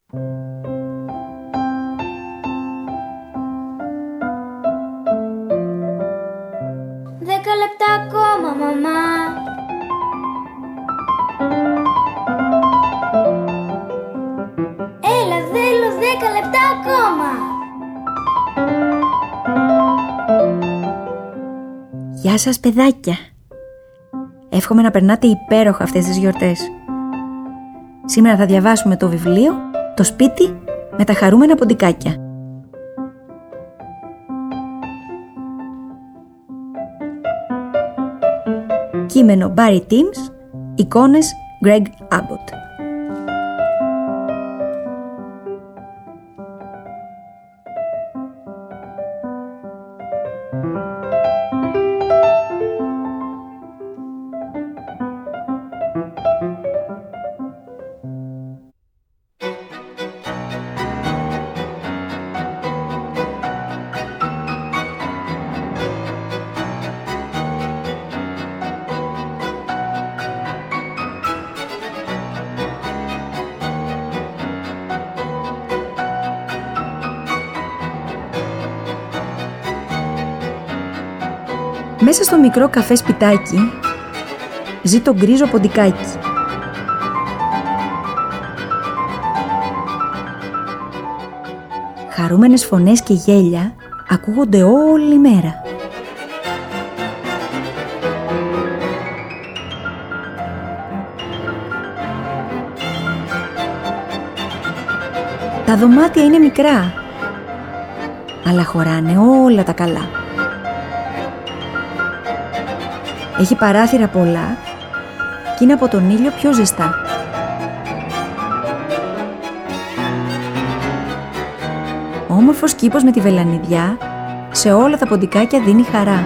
Δέκα λεπτά ακόμα, μαμά. Έλα, θέλω 10 λεπτά ακόμα. Γεια σας, παιδάκια. Εύχομαι να περνάτε υπέροχα αυτές τις γιορτές. Σήμερα θα διαβάσουμε το βιβλίο «Το σπίτι με τα χαρούμενα ποντικάκια». Κείμενο Barry Timms, εικόνες Greg Abbott. Μέσα στο μικρό καφέ σπιτάκι ζει το γκρίζο ποντικάκι. Χαρούμενες φωνές και γέλια ακούγονται όλη μέρα. Τα δωμάτια είναι μικρά, αλλά χωράνε όλα τα καλά. Έχει παράθυρα πολλά και είναι από τον ήλιο πιο ζεστά. Όμορφος κήπος με τη βελανιδιά σε όλα τα ποντικάκια δίνει χαρά.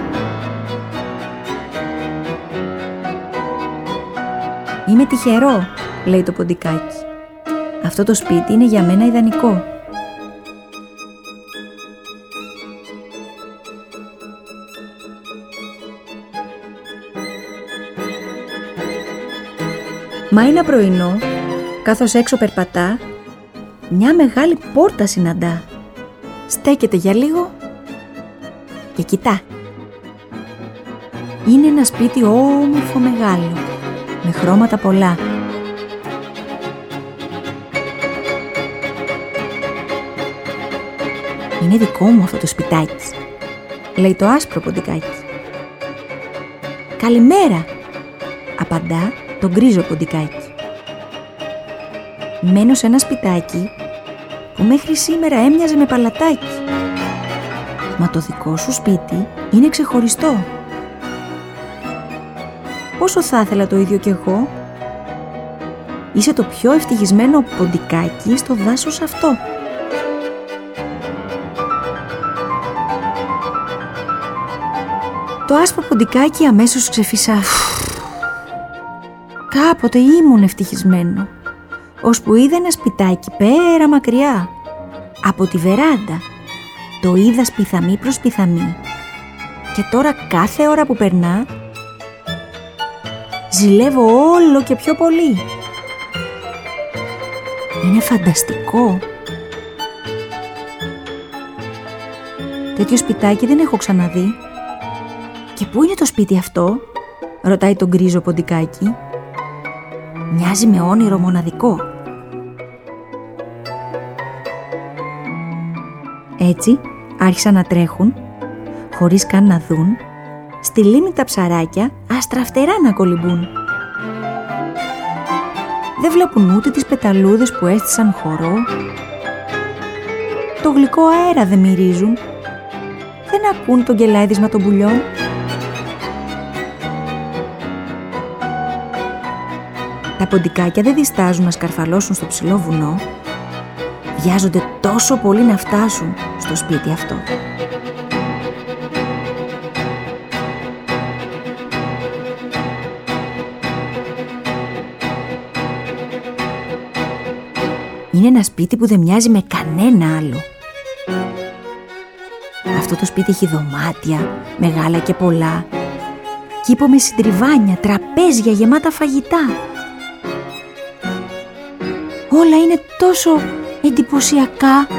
«Είμαι τυχερό», λέει το ποντικάκι. «Αυτό το σπίτι είναι για μένα ιδανικό». Μα ένα πρωινό, καθώς έξω περπατά, μια μεγάλη πόρτα συναντά. Στέκεται για λίγο και κοιτά. Είναι ένα σπίτι όμορφο μεγάλο, με χρώματα πολλά. «Είναι δικό μου αυτό το σπιτάκι», λέει το άσπρο ποντικάκι. «Καλημέρα», απαντά το γκρίζο ποντικάκι. «Μένω σε ένα σπιτάκι που μέχρι σήμερα έμοιαζε με παλατάκι. Μα το δικό σου σπίτι είναι ξεχωριστό. Πόσο θα ήθελα το ίδιο κι εγώ. Είσαι το πιο ευτυχισμένο ποντικάκι στο δάσος αυτό». Το άσπρο ποντικάκι αμέσως ξεφύσα. Κάποτε ήμουν ευτυχισμένο, ώσπου είδα ένα σπιτάκι πέρα μακριά. Από τη βεράντα το είδα σπιθαμή προς σπιθαμή και τώρα κάθε ώρα που περνά ζηλεύω όλο και πιο πολύ. Είναι φανταστικό. Τέτοιο σπιτάκι δεν έχω ξαναδεί. «Και πού είναι το σπίτι αυτό?» ρωτάει το γκρίζο ποντικάκι. «Μοιάζει με όνειρο μοναδικό». Έτσι άρχισαν να τρέχουν, χωρίς καν να δουν, στη λίμνη τα ψαράκια αστραφτερά να κολυμπούν. Δεν βλέπουν ούτε τις πεταλούδες που έστησαν χορό, το γλυκό αέρα δεν μυρίζουν, δεν ακούν το γκελάιδισμα των πουλιών. Τα ποντικάκια δεν διστάζουν να σκαρφαλώσουν στο ψηλό βουνό. Βιάζονται τόσο πολύ να φτάσουν στο σπίτι αυτό. Είναι ένα σπίτι που δεν μοιάζει με κανένα άλλο. Αυτό το σπίτι έχει δωμάτια, μεγάλα και πολλά, κήπο με συντριβάνια, τραπέζια γεμάτα φαγητά. Όλα είναι τόσο εντυπωσιακά.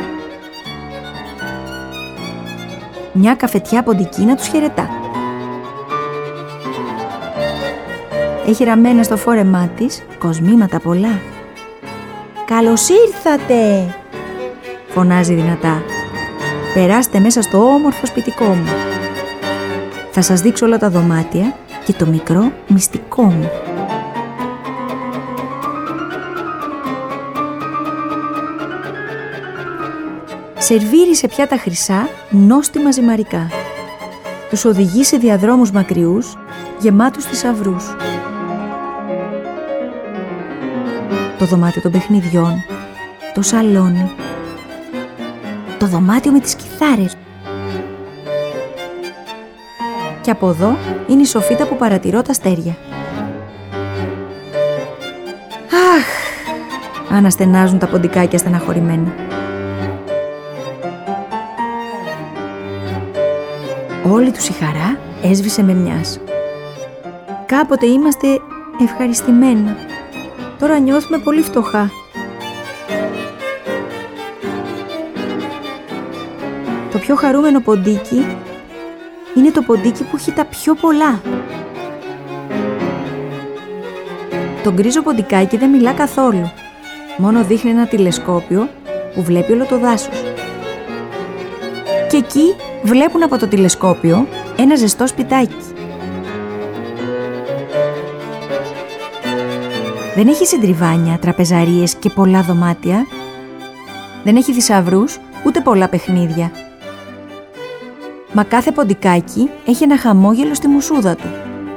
Μια καφετιά ποντικίνα τους χαιρετά. Έχει ραμμένα στο φόρεμά της κοσμήματα πολλά. «Καλώς ήρθατε!» φωνάζει δυνατά. «Περάστε μέσα στο όμορφο σπιτικό μου. Θα σας δείξω όλα τα δωμάτια και το μικρό μυστικό μου». Σερβίρει σε πιάτα χρυσά νόστιμα ζυμαρικά. Τους οδηγεί σε διαδρόμους μακριούς, γεμάτους θησαυρούς. Το δωμάτιο των παιχνιδιών, το σαλόνι, το δωμάτιο με τις κιθάρες. Και από εδώ είναι η σοφίτα που παρατηρώ τα αστέρια. Αχ! Αναστενάζουν τα ποντικάκια στεναχωρημένα. Όλη τους η χαρά έσβησε με μιας. Κάποτε είμαστε ευχαριστημένα. Τώρα νιώθουμε πολύ φτωχά. Το πιο χαρούμενο ποντίκι είναι το ποντίκι που έχει τα πιο πολλά. Το γκρίζο ποντικάκι δεν μιλά καθόλου. Μόνο δείχνει ένα τηλεσκόπιο που βλέπει όλο το δάσος. Και εκεί βλέπουν από το τηλεσκόπιο ένα ζεστό σπιτάκι. Δεν έχει συντριβάνια, τραπεζαρίες και πολλά δωμάτια. Δεν έχει θησαυρούς, ούτε πολλά παιχνίδια. Μα κάθε ποντικάκι έχει ένα χαμόγελο στη μουσούδα του.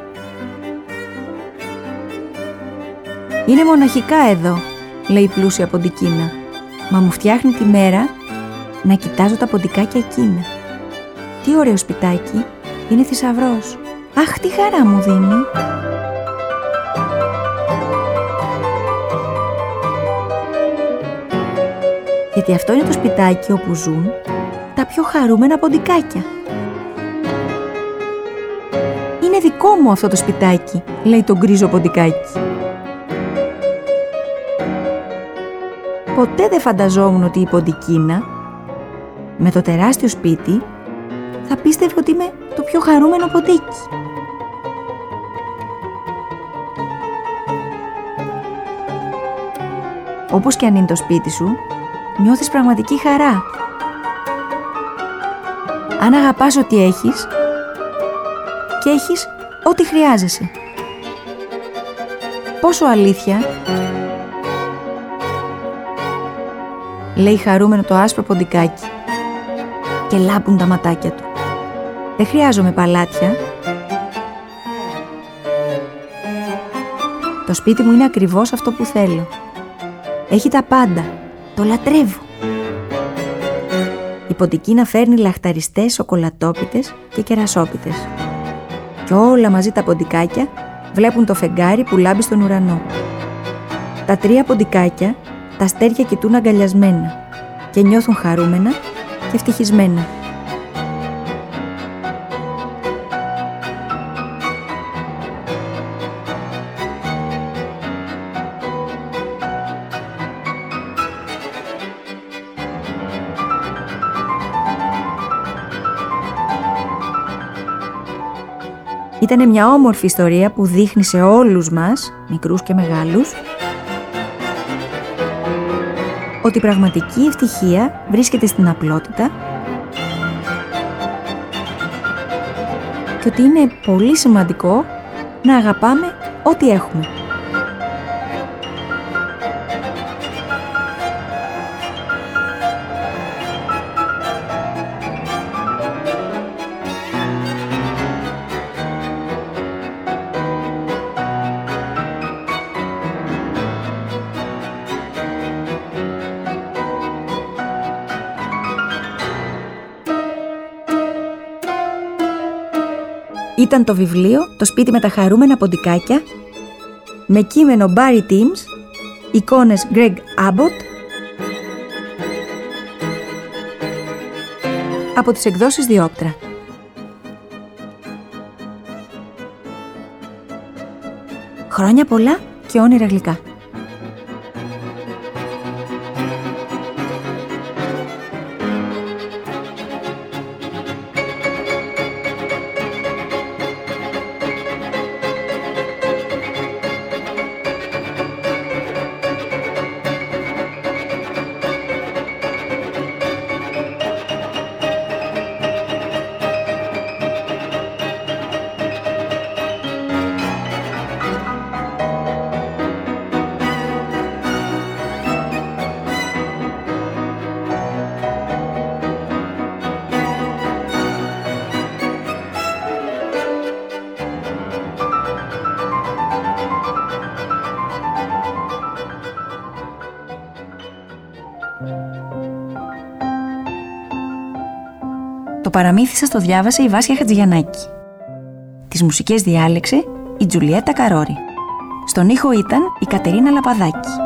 «Είναι μοναχικά εδώ», λέει η πλούσια ποντικίνα. «Μα μου φτιάχνει τη μέρα να κοιτάζω τα ποντικάκια εκείνα. Τι ωραίο σπιτάκι, είναι θησαυρός. Αχ, τι χαρά μου δίνει». Γιατί αυτό είναι το σπιτάκι όπου ζουν τα πιο χαρούμενα ποντικάκια. «Είναι δικό μου αυτό το σπιτάκι», λέει το γκρίζο ποντικάκι. Ποτέ δεν φανταζόμουν ότι η ποντικίνα, με το τεράστιο σπίτι, θα πίστευε ότι είμαι το πιο χαρούμενο ποντίκι. Όπως και αν είναι το σπίτι σου, νιώθεις πραγματική χαρά. Αν αγαπάς ό,τι έχεις και έχεις ό,τι χρειάζεσαι. Πόσο αλήθεια, λέει χαρούμενο το άσπρο ποντικάκι και λάμπουν τα ματάκια του. Δεν χρειάζομαι παλάτια. Το σπίτι μου είναι ακριβώς αυτό που θέλω. Έχει τα πάντα. Το λατρεύω. Η ποντικίνα φέρνει λαχταριστές, σοκολατόπιτες και κερασόπιτες. Και όλα μαζί τα ποντικάκια βλέπουν το φεγγάρι που λάμπει στον ουρανό. Τα τρία ποντικάκια τα αστέρια κοιτούν αγκαλιασμένα και νιώθουν χαρούμενα και ευτυχισμένα. Ήτανε μια όμορφη ιστορία που δείχνει σε όλους μας, μικρούς και μεγάλους, ότι η πραγματική ευτυχία βρίσκεται στην απλότητα και ότι είναι πολύ σημαντικό να αγαπάμε ό,τι έχουμε. Ήταν το βιβλίο «Το σπίτι με τα χαρούμενα ποντικάκια» με κείμενο Barry Timms, εικόνες Greg Abbott, από τις εκδόσεις Διόπτρα. Χρόνια πολλά και όνειρα γλυκά. Το παραμύθι σας το διάβασε η Βάσια Χατζηγιαννάκη. Τις μουσικές διάλεξε η Τζουλιέτα Καρόρη. Στον ήχο ήταν η Κατερίνα Λαπαδάκη.